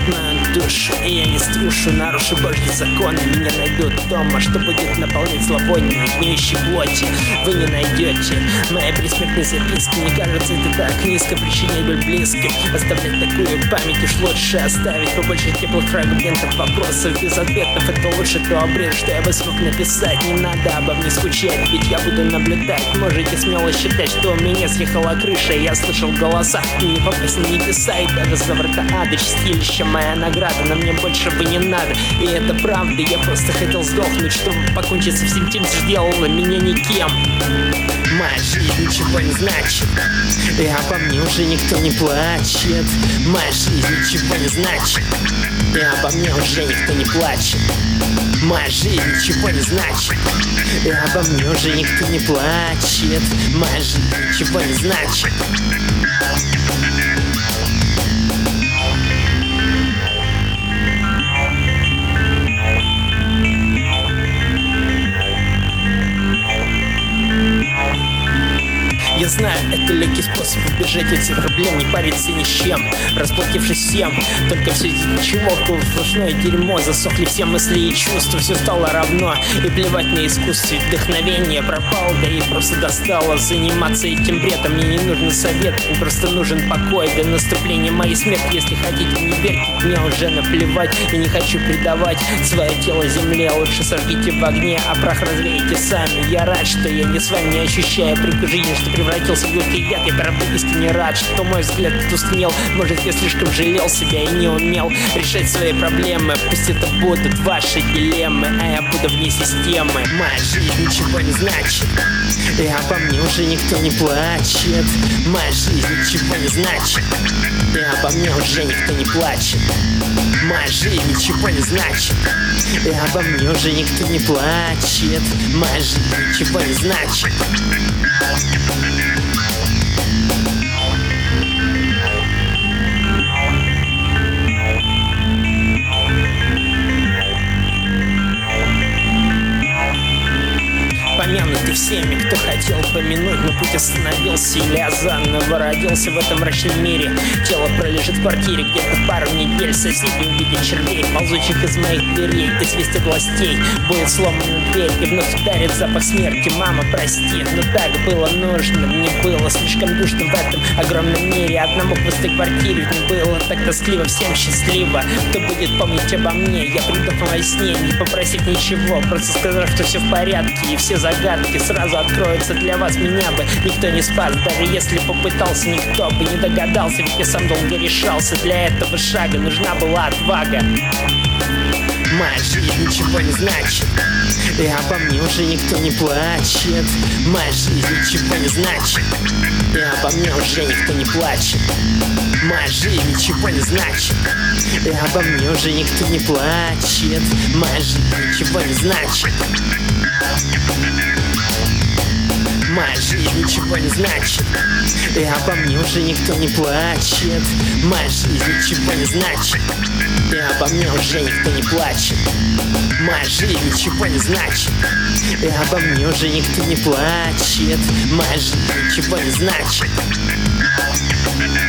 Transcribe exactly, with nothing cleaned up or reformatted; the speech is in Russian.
мою душу, и я не струшу. Нарушу Божьи законы, меня найдут дома. Что будет наполнять зловоние гниющей плоти, вы не найдете. Мои предсмертные записки, не кажется это так низко. Причинять боль близким, оставлять такую память уж лучше оставить. Побольше теплых фрагментов, вопросов без ответов. Это лучше того бред, что я бы смог написать. Не надо обо мне скучать, ведь я буду наблюдать. Можете смело считать, что у меня съехала крыша. Я слышал голоса, не попасть на небеса. И даже за врата ада, чистилище моя награда. Но мне больше бы не надо, и это правда. Я просто хотел сдохнуть, чтобы покончить со всем тем, что делало меня никем. Моя жизнь ничего не значит, и обо мне уже никто не плачет. Моя жизнь ничего не значит, и обо мне уже никто не плачет. Моя жизнь ничего не значит, и обо мне уже никто не плачет. Моя жизнь ничего не значит. Я знаю, это легкий способ убежать от всех проблем, не париться ни с чем, расплатившись всем. Только все здесь ничего, было сплошное дерьмо. Засохли все мысли и чувства, все стало равно. И плевать на искусство, вдохновение пропало, да и просто достало заниматься этим бредом. Мне не нужен совет, мне просто нужен покой до наступления моей смерти. Если хотите, не верьте, мне уже наплевать. Я не хочу предавать свое тело земле. Лучше сожгите в огне, а прах развеете сами. Я рад, что я не с вами, не ощущаю прикус жизни, что превратился в горький яд. Я правда искренне рад, что мой взгляд тускнел. Может, я слишком жалел себя и не умел решать свои проблемы. Пусть это будут ваши дилеммы, а я буду вне системы. Моя жизнь ничего не значит, и обо мне уже никто не плачет. Моя жизнь ничего не значит, и обо мне уже никто не плачет. Моя жизнь ничего не значит, и обо мне уже никто не плачет. Моя жизнь ничего не значит. Помянутый всеми, кто хотел помянуть, но путь остановился, или я заново родился в этом мрачном мире. Тело пролежит в квартире где-то пару недель. Соседи увидят червей, ползучих из моих дверей. Ты свистит властей, будет сломана дверь, и вновь ударит запах смерти. Мама, прости, но так было нужно. Мне было слишком душно в этом огромном мире. Одному в пустой квартире не было так тоскливо, всем счастливо. Кто будет помнить обо мне? Я приду во сне, не попросив ничего, просто сказав, что все в порядке, и все загадки сразу откроются для вас. Меня бы никто не спас, даже если попытался, никто бы не догадался, ведь я сам долго решался. Для этого шага нужна была отвага. Моя жизнь ничего не значит, и обо мне уже никто не плачет. Моя жизнь ничего не значит, и обо мне уже никто не плачет. Моя жизнь ничего не значит, и обо мне уже никто не плачет. Моя жизнь ничего не значит. Моя жизнь ничего не значит, и обо мне уже никто не плачет. Моя жизнь ничего не значит, и обо мне уже никто не плачет. Моя жизнь ничего не значит, и обо мне уже никто не плачет. Моя жизнь ничего не значит.